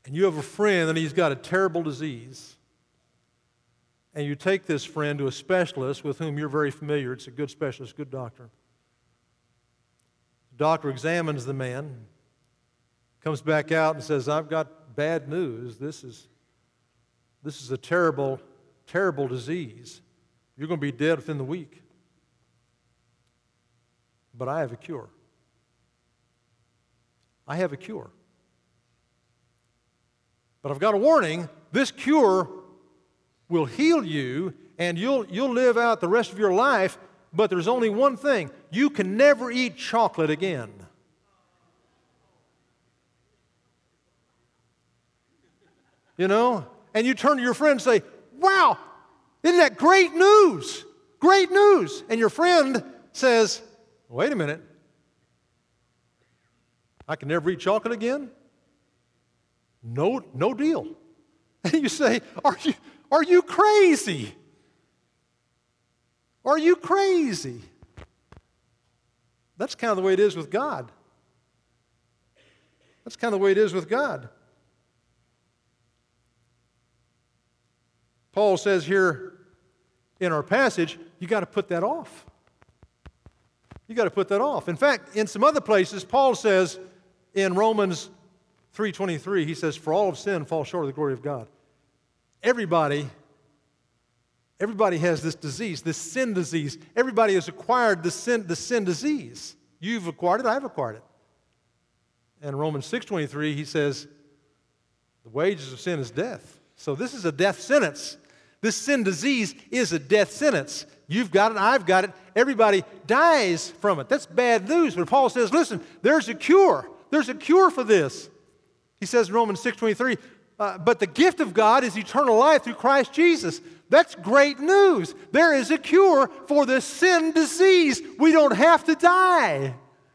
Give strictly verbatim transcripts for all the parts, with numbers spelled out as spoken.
and you have a friend and he's got a terrible disease, and you take this friend to a specialist with whom you're very familiar. It's a good specialist, good doctor. The doctor examines the man, comes back out and says, I've got bad news. This is, this is a terrible, terrible disease. You're going to be dead within the week. But I have a cure. I have a cure. But I've got a warning. This cure will heal you, and you'll, you'll live out the rest of your life, but there's only one thing. You can never eat chocolate again. You know? And you turn to your friend and say, wow, isn't that great news? Great news. And your friend says, wait a minute. I can never eat chocolate again? No, no deal. And you say, are you, are you crazy? Are you crazy? That's kind of the way it is with God. That's kind of the way it is with God. Paul says here in our passage, you got to put that off. You got to put that off. In fact, in some other places, Paul says in Romans three twenty-three, he says, for all of sin fall short of the glory of God. Everybody, everybody has this disease, this sin disease. Everybody has acquired the sin, the sin disease. You've acquired it, I've acquired it. And Romans six twenty-three, he says, the wages of sin is death. So this is a death sentence. This sin disease is a death sentence. You've got it, I've got it. Everybody dies from it. That's bad news. But Paul says, listen, there's a cure. There's a cure for this. He says in Romans six twenty-three, uh, but the gift of God is eternal life through Christ Jesus. That's great news. There is a cure for this sin disease. We don't have to die.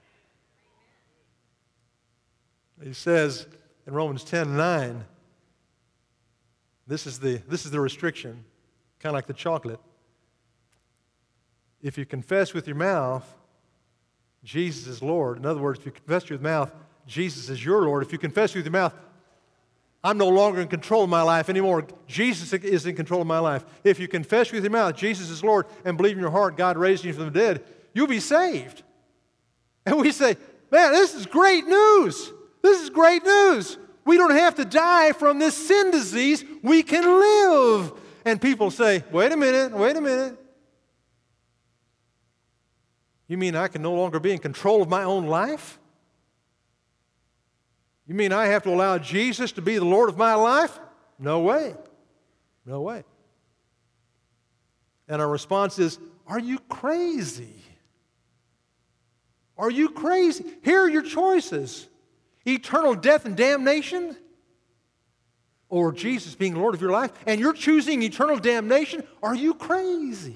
He says in Romans ten nine, this is the, this is the restriction, kind of like the chocolate. If you confess with your mouth Jesus is Lord, in other words, if you confess with your mouth Jesus is your Lord, if you confess with your mouth, I'm no longer in control of my life anymore, Jesus is in control of my life. If you confess with your mouth Jesus is Lord and believe in your heart God raised you from the dead, you'll be saved. And we say, man, this is great news. This is great news. We don't have to die from this sin disease. We can live. And people say, wait a minute, wait a minute. You mean I can no longer be in control of my own life? You mean I have to allow Jesus to be the Lord of my life? No way. No way. And our response is, are you crazy? Are you crazy? Here are your choices. Eternal death and damnation, or Jesus being Lord of your life, and you're choosing eternal damnation? Are you crazy?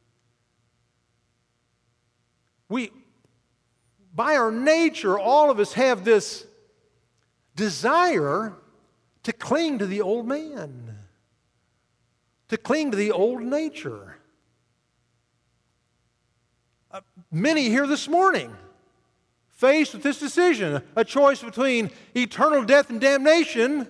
We, by our nature, all of us have this desire to cling to the old man, to cling to the old nature. Uh, many here this morning, faced with this decision, a choice between eternal death and damnation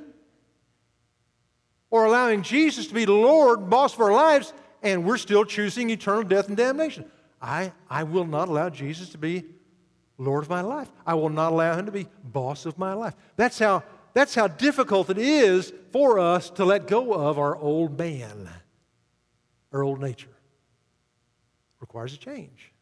or allowing Jesus to be the Lord, boss of our lives, and we're still choosing eternal death and damnation. I, I will not allow Jesus to be Lord of my life. I will not allow Him to be boss of my life. That's how, that's how difficult it is for us to let go of our old man, our old nature. It requires a change.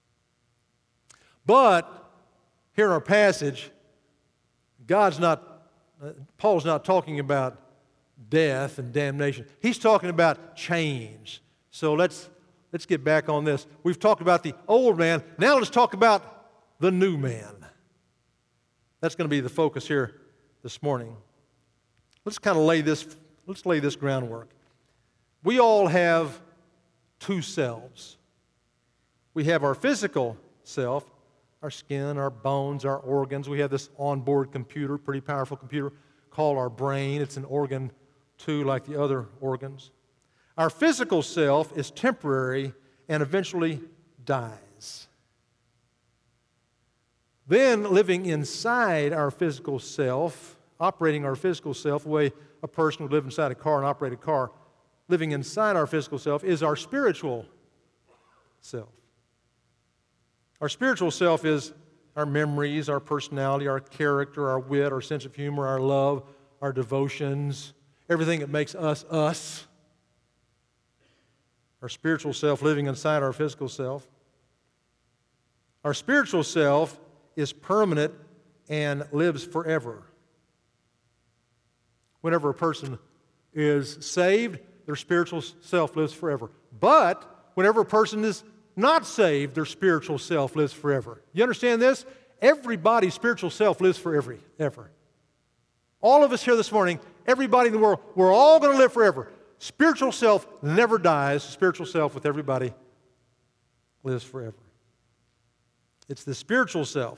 But here in our passage, God's not, uh, Paul's not talking about death and damnation. He's talking about change. So let's, let's get back on this. We've talked about the old man. Now let's talk about the new man. That's going to be the focus here this morning. Let's kind of lay this, let's lay this groundwork. We all have two selves. We have our physical self, our skin, our bones, our organs. We have this onboard computer, pretty powerful computer, called our brain. It's an organ, too, like the other organs. Our physical self is temporary and eventually dies. Then, living inside our physical self, operating our physical self, the way a person would live inside a car and operate a car, living inside our physical self is our spiritual self. Our spiritual self is our memories, our personality, our character, our wit, our sense of humor, our love, our devotions, everything that makes us us. Our spiritual self living inside our physical self. Our spiritual self is permanent and lives forever. Whenever a person is saved, their spiritual self lives forever. But whenever a person is not saved, their spiritual self lives forever. You understand this? Everybody's spiritual self lives forever. Ever. All of us here this morning, everybody in the world, we're all going to live forever. Spiritual self never dies. Spiritual self with everybody lives forever. It's the spiritual self,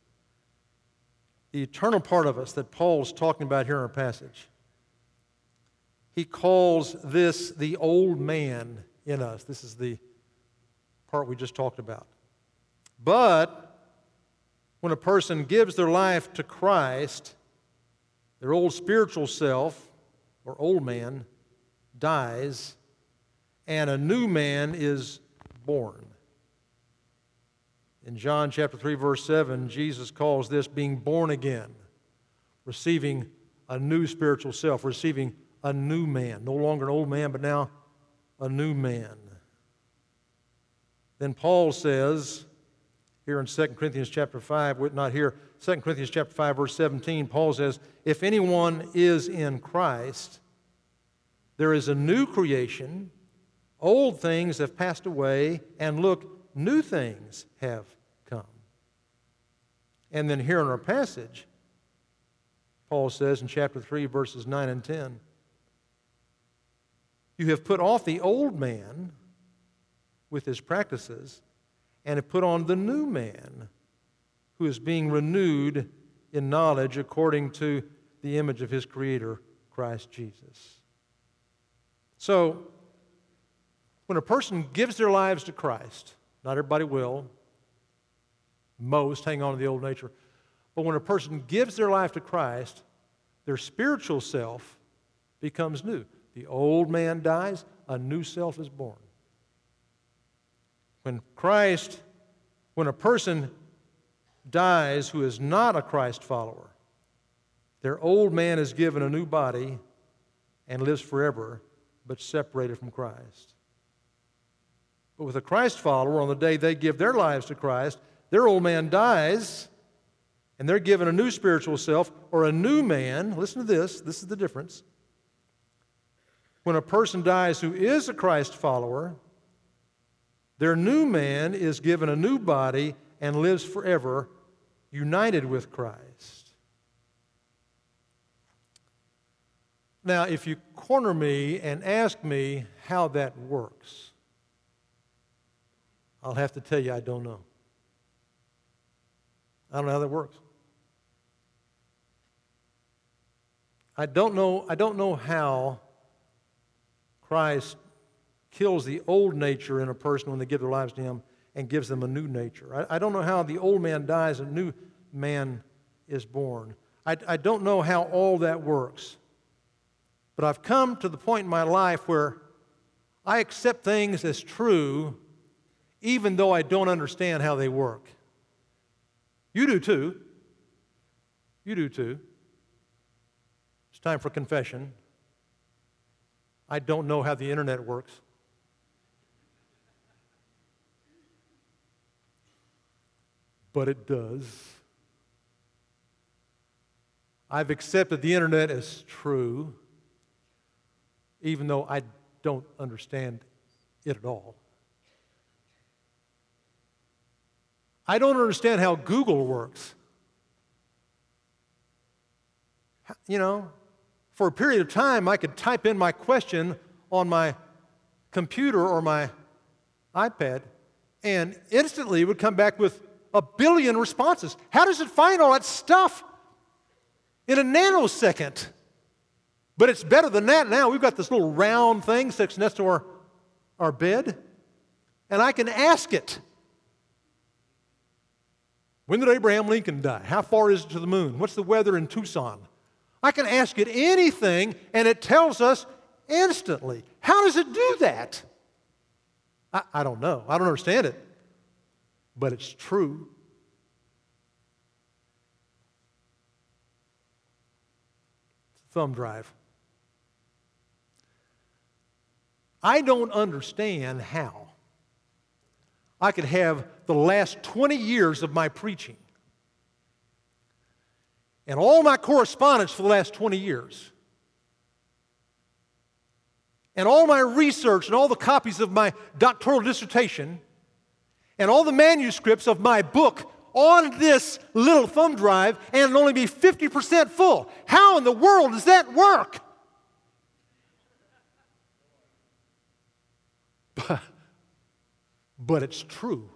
the eternal part of us that Paul's talking about here in our passage. He calls this the old man in us. This is the part we just talked about. But when a person gives their life to Christ, their old spiritual self, or old man, dies, and a new man is born. In John chapter three, verse seven, Jesus calls this being born again, receiving a new spiritual self, receiving a new man. No longer an old man, but now a new man. Then Paul says, here in Second Corinthians chapter five, not here, Second Corinthians chapter five, verse seventeen, Paul says, if anyone is in Christ, there is a new creation. Old things have passed away, and look, new things have come. And then here in our passage, Paul says in chapter three, verses nine and ten, you have put off the old man with his practices and have put on the new man who is being renewed in knowledge according to the image of his Creator, Christ Jesus. So, when a person gives their lives to Christ, not everybody will, most hang on to the old nature, but when a person gives their life to Christ, their spiritual self becomes new. The old man dies, a new self is born. When Christ, when a person dies who is not a Christ follower, their old man is given a new body and lives forever, but separated from Christ. But with a Christ follower, on the day they give their lives to Christ, their old man dies, and they're given a new spiritual self, or a new man. Listen to this. This is the difference. When a person dies who is a Christ follower, their new man is given a new body and lives forever, united with Christ. Now, if you corner me and ask me how that works, I'll have to tell you I don't know. I don't know how that works. I don't know, I don't know how Christ kills the old nature in a person when they give their lives to Him and gives them a new nature. I, I don't know how the old man dies and a new man is born. I, I don't know how all that works. But I've come to the point in my life where I accept things as true even though I don't understand how they work. You do too. You do too. It's time for confession. I don't know how the internet works. But it does. I've accepted the internet as true, even though I don't understand it at all. I don't understand how Google works. You know, for a period of time, I could type in my question on my computer or my iPad, and instantly it would come back with a billion responses. How does it find all that stuff in a nanosecond? But it's better than that now. We've got this little round thing sits next to our, our bed, and I can ask it. When did Abraham Lincoln die? How far is it to the moon? What's the weather in Tucson? I can ask it anything, and it tells us instantly. How does it do that? I, I don't know. I don't understand it. But it's true. Thumb drive. I don't understand how I could have the last twenty years of my preaching and all my correspondence for the last twenty years and all my research and all the copies of my doctoral dissertation and all the manuscripts of my book on this little thumb drive and only be fifty percent full. How in the world does that work? But, but it's true.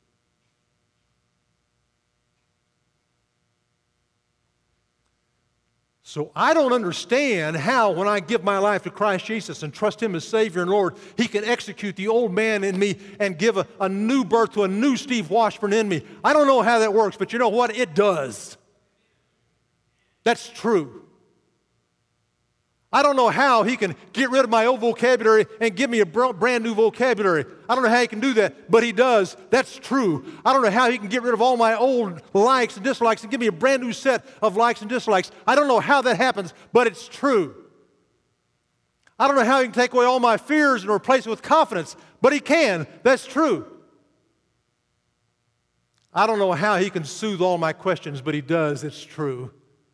So I don't understand how, when I give my life to Christ Jesus and trust Him as Savior and Lord, He can execute the old man in me and give a, a new birth to a new Steve Washburn in me. I don't know how that works, but you know what? It does. That's true. I don't know how He can get rid of my old vocabulary and give me a brand new vocabulary. I don't know how He can do that, but He does. That's true. I don't know how He can get rid of all my old likes and dislikes and give me a brand new set of likes and dislikes. I don't know how that happens, but it's true. I don't know how He can take away all my fears and replace it with confidence, but He can. That's true. I don't know how He can soothe all my questions, but He does. It's true.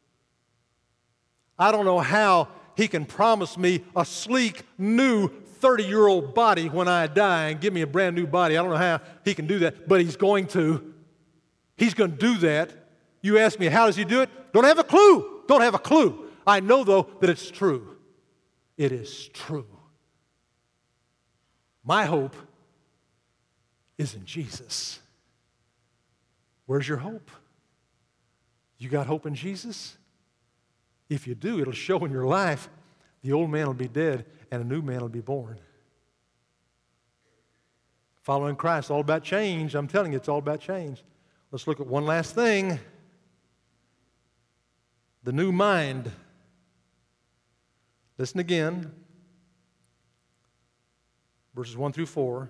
I don't know how He can promise me a sleek, new thirty-year-old body when I die and give me a brand new body. I don't know how He can do that, but He's going to. He's going to do that. You ask me, how does He do it? Don't have a clue. Don't have a clue. I know, though, that it's true. It is true. My hope is in Jesus. Where's your hope? You got hope in Jesus? If you do, it'll show in your life. The old man will be dead and a new man will be born. Following Christ, all about change. I'm telling you, it's all about change. Let's look at one last thing. The new mind. Listen again. Verses one through four.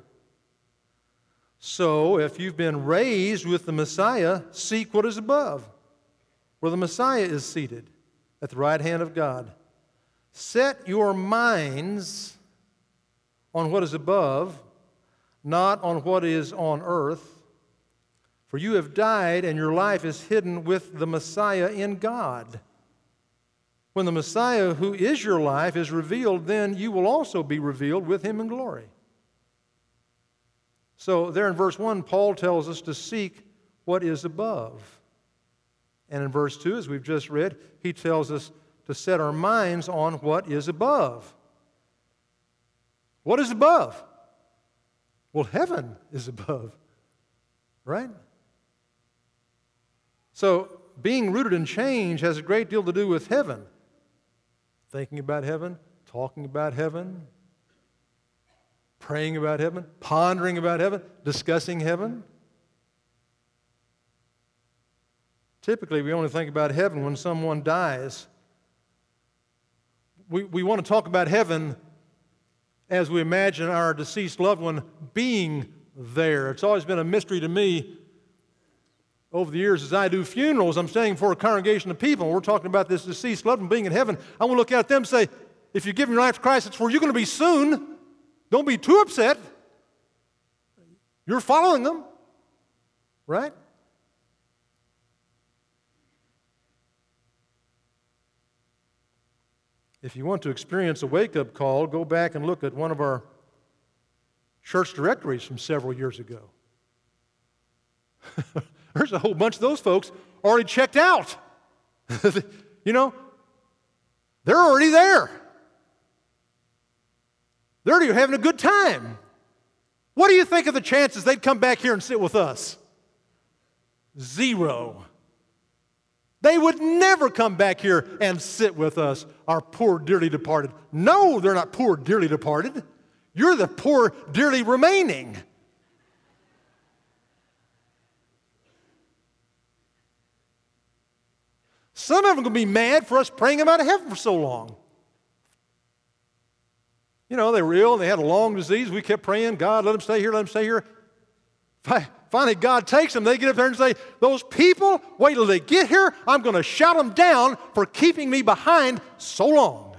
So, if you've been raised with the Messiah, seek what is above, where the Messiah is seated at the right hand of God. Set your minds on what is above, not on what is on earth. For you have died, and your life is hidden with the Messiah in God. When the Messiah, who is your life, is revealed, then you will also be revealed with Him in glory. So there in verse one, Paul tells us to seek what is above. And in verse two, as we've just read, he tells us to set our minds on what is above. What is above? Well, heaven is above, right? So being rooted in change has a great deal to do with heaven. Thinking about heaven, talking about heaven, praying about heaven, pondering about heaven, discussing heaven. Typically, we only think about heaven when someone dies. We, we want to talk about heaven as we imagine our deceased loved one being there. It's always been a mystery to me over the years as I do funerals. I'm standing for a congregation of people, and we're talking about this deceased loved one being in heaven. I want to look at them and say, if you're giving your life to Christ, it's where you're going to be soon. Don't be too upset. You're following them, right? If you want to experience a wake-up call, go back and look at one of our church directories from several years ago. There's a whole bunch of those folks already checked out. You know, they're already there. They're already having a good time. What do you think of the chances they'd come back here and sit with us? Zero. They would never come back here and sit with us, our poor, dearly departed. No, they're not poor, dearly departed. You're the poor, dearly remaining. Some of them are going to be mad for us praying them out of heaven for so long. You know, they were ill, they had a long disease. We kept praying, God, let them stay here, let them stay here. Finally, God takes them. They get up there and say, those people, wait till they get here. I'm going to shout them down for keeping me behind so long.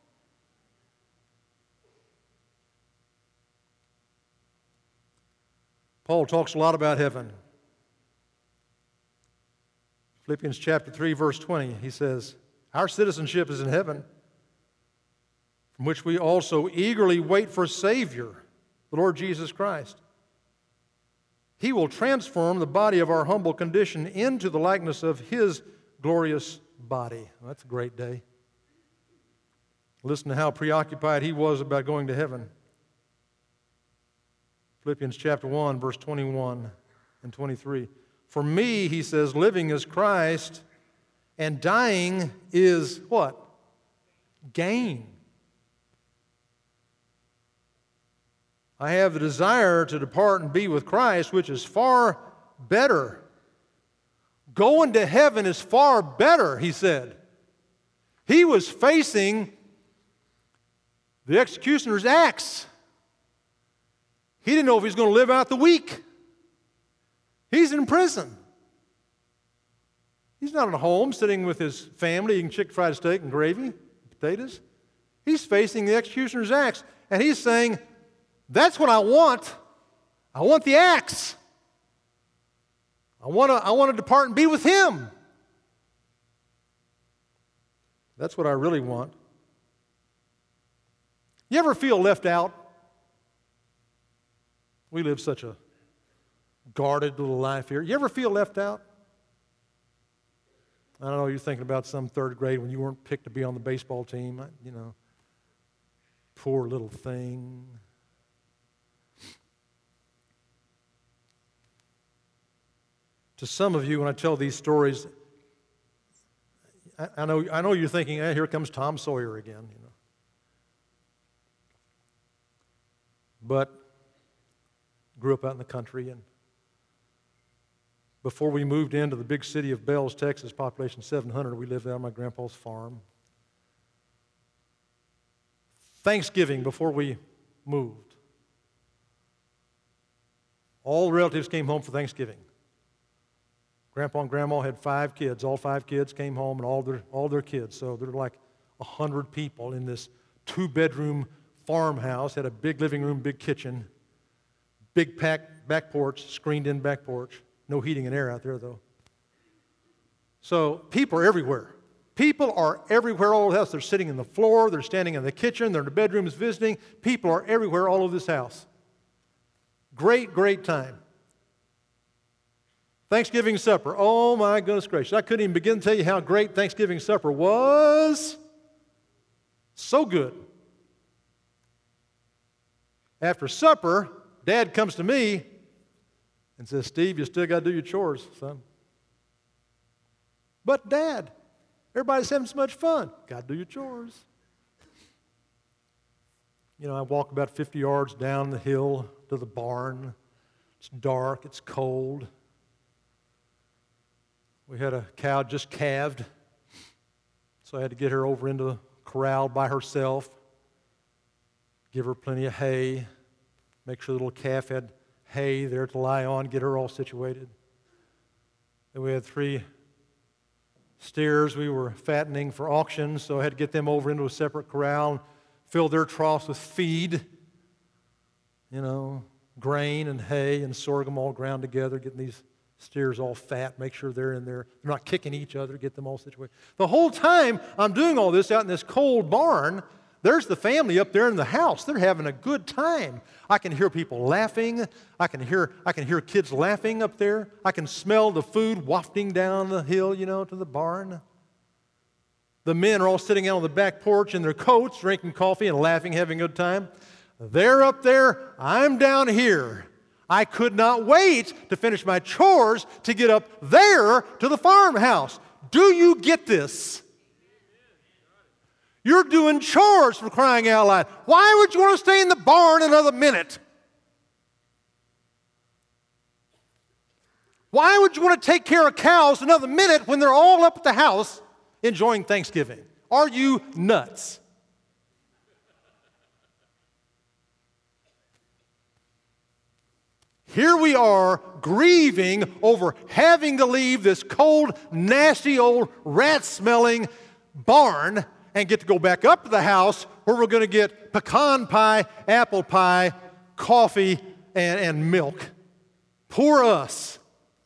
Paul talks a lot about heaven. Philippians chapter three, verse twenty, he says, our citizenship is in heaven, from which we also eagerly wait for a Savior, the Lord Jesus Christ. He will transform the body of our humble condition into the likeness of His glorious body. Well, that's a great day. Listen to how preoccupied he was about going to heaven. Philippians chapter one, verse twenty-one and twenty-three. For me, he says, living is Christ, and dying is what? Gain. I have the desire to depart and be with Christ, which is far better. Going to heaven is far better, he said. He was facing the executioner's axe. He didn't know if he was going to live out the week. He's in prison. He's not at home sitting with his family eating chicken fried steak and gravy, potatoes. He's facing the executioner's axe, and he's saying, that's what I want. I want the axe. I want to I want to depart and be with Him. That's what I really want. You ever feel left out? We live such a guarded little life here. You ever feel left out? I don't know, you're thinking about some third grade when you weren't picked to be on the baseball team. You know, poor little thing. To some of you, when I tell these stories, I, I know I know you're thinking, eh, here comes Tom Sawyer again. You know. But grew up out in the country, and before we moved into the big city of Bells, Texas, population seven hundred, we lived out on my grandpa's farm. Thanksgiving, before we moved, all the relatives came home for Thanksgiving. Grandpa and Grandma had five kids. All five kids came home, and all their all their kids. So there were like a hundred people in this two-bedroom farmhouse. Had a big living room, big kitchen, big pack, back porch, screened-in back porch. No heating and air out there, though. So people are everywhere. People are everywhere all over the house. They're sitting in the floor. They're standing in the kitchen. They're in the bedrooms visiting. People are everywhere all over this house. Great, great time. Thanksgiving supper. Oh, my goodness gracious. I couldn't even begin to tell you how great Thanksgiving supper was. So good. After supper, Dad comes to me and says, Steve, you still got to do your chores, son. But, Dad, everybody's having so much fun. Got to do your chores. You know, I walk about fifty yards down the hill to the barn. It's dark. It's cold. We had a cow just calved, so I had to get her over into the corral by herself, give her plenty of hay, make sure the little calf had hay there to lie on, get her all situated. Then we had three steers we were fattening for auction, so I had to get them over into a separate corral, fill their troughs with feed, you know, grain and hay and sorghum all ground together, getting these steers all fat, make sure they're in there. They're not kicking each other, get them all situated. The whole time I'm doing all this out in this cold barn, there's the family up there in the house. They're having a good time. I can hear people laughing. I can hear I can hear kids laughing up there. I can smell the food wafting down the hill, you know, to the barn. The men are all sitting out on the back porch in their coats, drinking coffee and laughing, having a good time. They're up there. I'm down here. I could not wait to finish my chores to get up there to the farmhouse. Do you get this? You're doing chores, for crying out loud. Why would you want to stay in the barn another minute? Why would you want to take care of cows another minute when they're all up at the house enjoying Thanksgiving. Are you nuts? Here we are grieving over having to leave this cold, nasty, old, rat-smelling barn and get to go back up to the house where we're going to get pecan pie, apple pie, coffee, and, and milk. Poor us.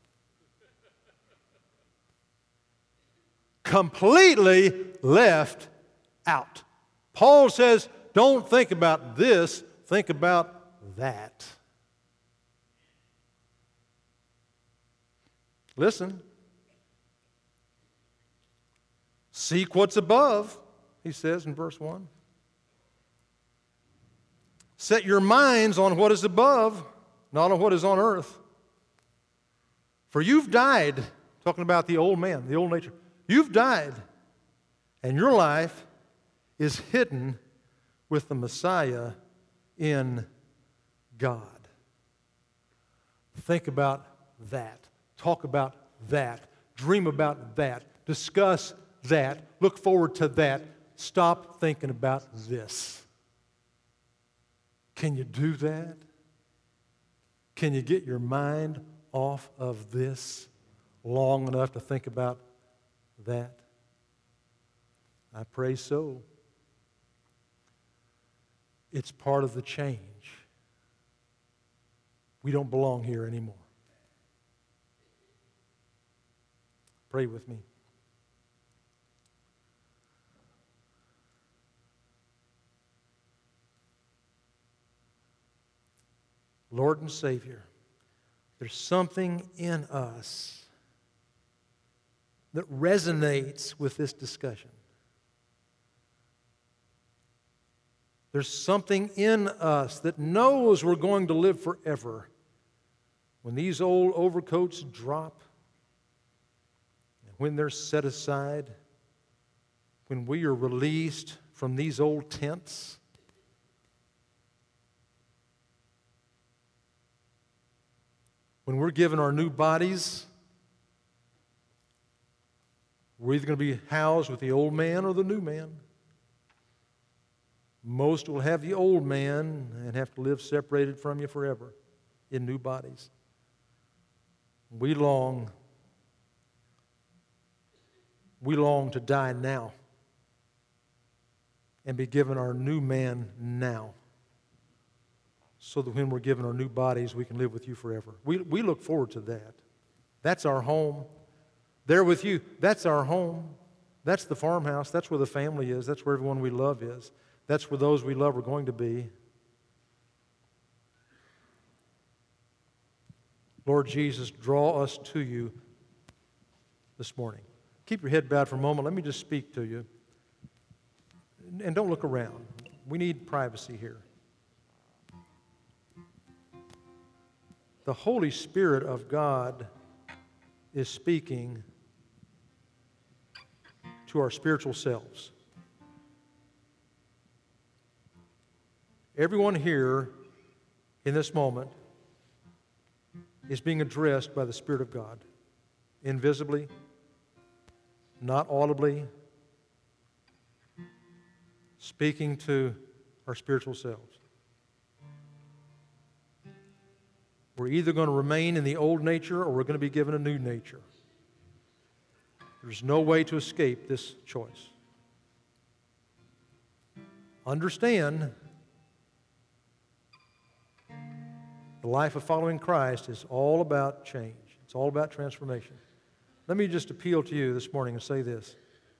Completely left out. Paul says, don't think about this, think about that. Listen. Seek what's above, he says in verse one. Set your minds on what is above, not on what is on earth. For you've died, talking about the old man, the old nature. You've died, and your life is hidden with the Messiah in God. Think about that. Talk about that. Dream about that. Discuss that. Look forward to that. Stop thinking about this. Can you do that? Can you get your mind off of this long enough to think about that? I pray so. It's part of the change. We don't belong here anymore. Pray with me. Lord and Savior, there's something in us that resonates with this discussion. There's something in us that knows we're going to live forever. When these old overcoats drop, and when they're set aside, when we are released from these old tents, when we're given our new bodies, we're either going to be housed with the old man or the new man. Most will have the old man and have to live separated from you forever in new bodies. We long, we long to die now and be given our new man now, so that when we're given our new bodies, we can live with you forever. We, we look forward to that. That's our home. There with you, that's our home. That's the farmhouse. That's where the family is. That's where everyone we love is. That's where those we love are going to be. Lord Jesus, draw us to you this morning. Keep your head bowed for a moment. Let me just speak to you. And don't look around. We need privacy here. The Holy Spirit of God is speaking to our spiritual selves. Everyone here in this moment is being addressed by the Spirit of God, invisibly, not audibly, speaking to our spiritual selves. We're either going to remain in the old nature or we're going to be given a new nature. There's no way to escape this choice. Understand, the life of following Christ is all about change. It's all about transformation. Let me just appeal to you this morning and say this.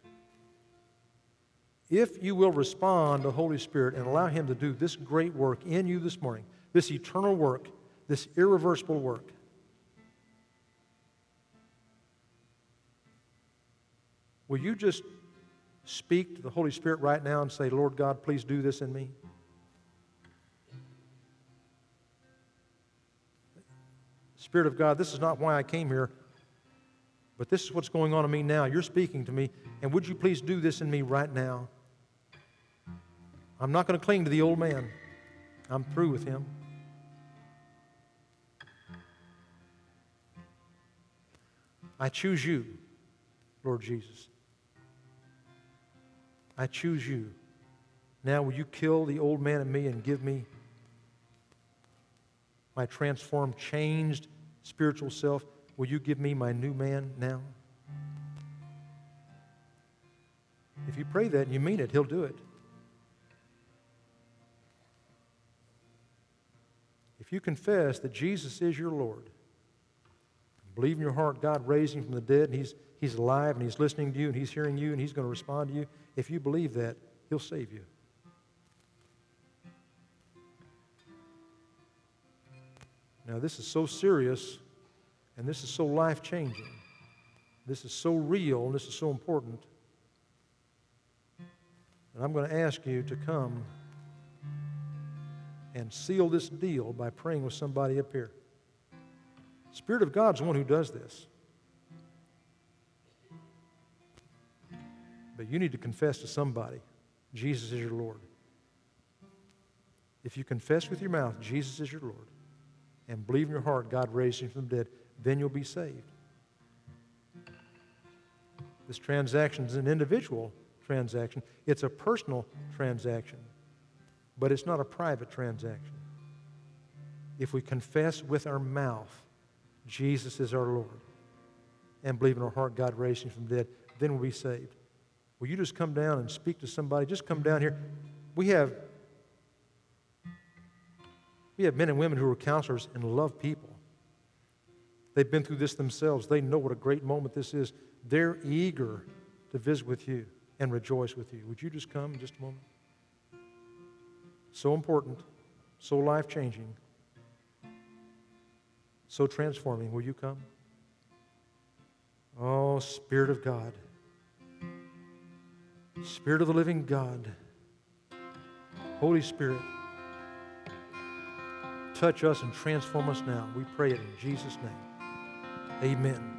If you will respond to the Holy Spirit and allow Him to do this great work in you this morning, this eternal work, this irreversible work, will you just speak to the Holy Spirit right now and say, Lord God, please do this in me? Spirit of God, this is not why I came here, but this is what's going on in me now. You're speaking to me, and would you please do this in me right now? I'm not going to cling to the old man. I'm through with him. I choose you, Lord Jesus. I choose you. Now will you kill the old man in me and give me my transformed, changed spiritual self? Will you give me my new man now? If you pray that and you mean it, He'll do it. If you confess that Jesus is your Lord, believe in your heart God raised Him from the dead, and He's, he's alive, and He's listening to you, and He's hearing you, and He's going to respond to you, if you believe that, He'll save you. Now, this is so serious, and this is so life-changing. This is so real, and this is so important. And I'm going to ask you to come and seal this deal by praying with somebody up here. The Spirit of God's the one who does this. But you need to confess to somebody, Jesus is your Lord. If you confess with your mouth, Jesus is your Lord, and believe in your heart God raised Him from the dead, then you'll be saved. This transaction is an individual transaction. It's a personal transaction, but it's not a private transaction. If we confess with our mouth, Jesus is our Lord, and believe in our heart God raised Him from the dead, then we'll be saved. Will you just come down and speak to somebody? Just come down here. We have, we have men and women who are counselors and love people. They've been through this themselves. They know what a great moment this is. They're eager to visit with you and rejoice with you. Would you just come in just a moment? So important, so life-changing, so transforming. Will you come? Oh, Spirit of God, Spirit of the living God, Holy Spirit, touch us and transform us now. We pray it in Jesus' name. Amen.